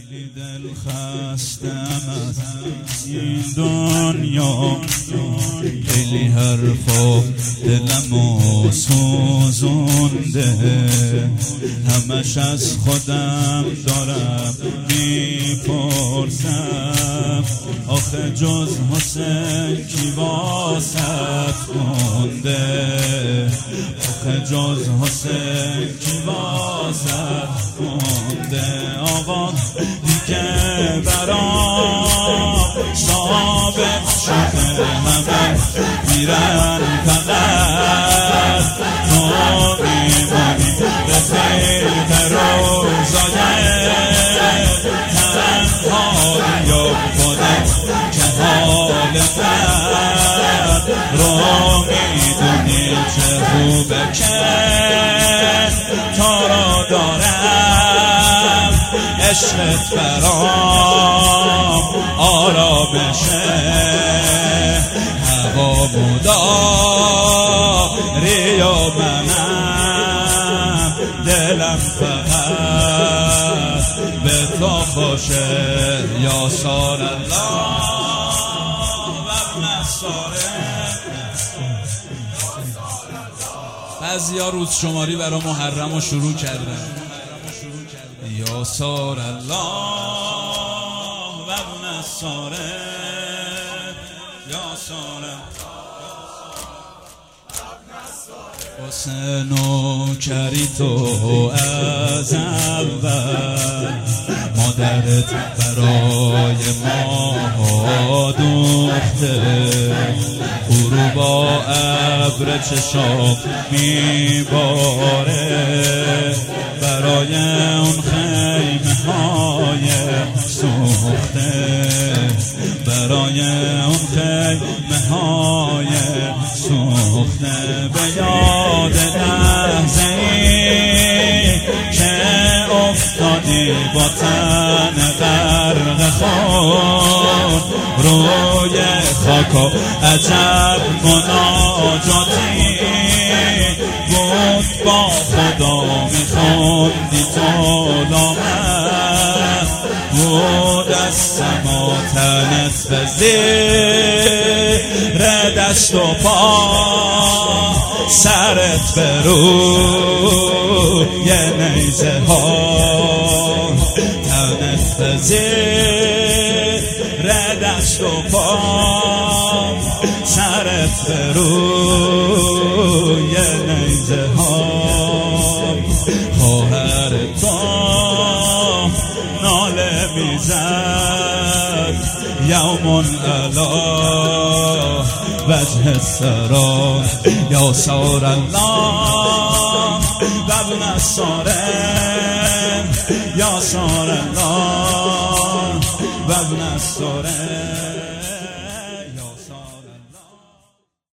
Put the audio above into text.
خیلی دل خستم از این دنیا، خیلی حرفا دلمو سوزونده، همش از خودم دارم میپرسم آخه جز حسین کی واسط مونده، آخه جز حسین کی واسط مونده. آقا دیگه برام ثابت شده همه میرن فقط تو میمونی به خیلی روزای تنهایی و خودت که حال بد رو میدونی چه خوبه که تو رو دارم، عشقت برام آرامشه، هوا مداری و منم دلم فقط به تو خوشه. یا سار الله و مساره. بعضیا روز شماری برای محرم رو شروع کردن. یا سار الله و مساره، یا سار حسین و کری تو از اول، مادرت برای ما دوخته، غروب با ابر چشام میباره، برای اون خیمه های سوخته، برای اون خیمه های سوخته. به یاد لحظه‌ای که افتادی با تن غرق خون روی خاک، عجب مناجاتی بود با خدا میخوندی تو لامت، بود از سما تنت به زیر دست و پا، سرت به روی نیزه ها، تنت به زیر دست و پا، سرت به روی نیزه ها. خواهر تو ناله میزد یوم علا وجه السرا، یا سار الله و ابن ساره، یا سار الله و ابن ساره.